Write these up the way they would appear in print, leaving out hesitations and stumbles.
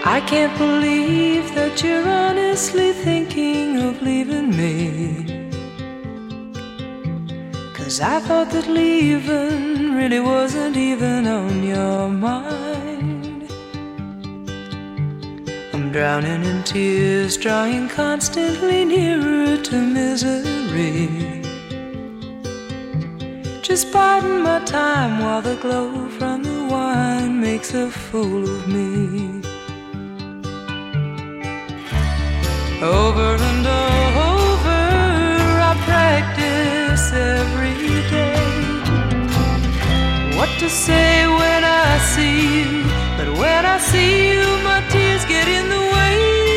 I can't believe that you're honestly thinking of leaving me, 'cause I thought that leaving really wasn't even on your mind. I'm drowning in tears, drawing constantly nearer to misery, just biding my time while the glow from the wine makes a fool of me. Over and over I practice every day what to say when I see you, but when I see you my tears get in the way.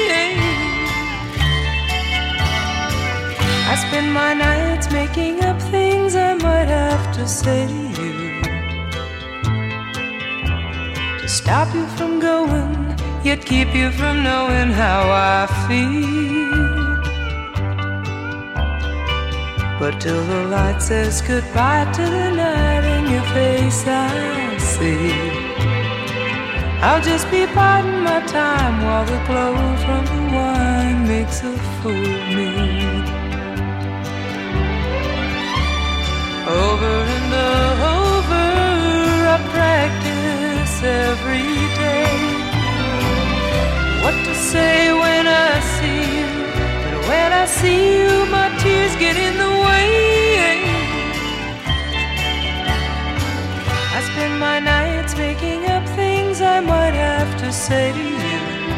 I spend my nights making up things I might have to say to you, to stop you from going, yet keep you from knowing how I feel. But till the light says goodbye to the night in your face I see, I'll just be biding my time while the glow from the wine makes a fool of me. Over and over I practice every day what to say when I see you, but when I see you my tears get in the way. I spend my nights making up things I might have to say to you,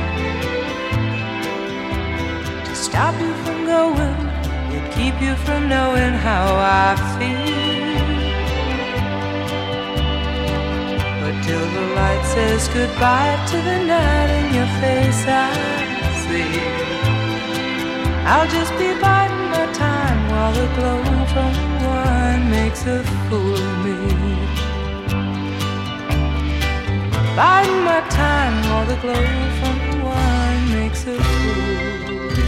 to stop you from going, yet keep you from knowing how I feel. But till the light says goodbye to the night in your face I see, I'll just be biding my time while the glow from the wine makes a fool of me. Biding my time while the glow from the wine makes a fool.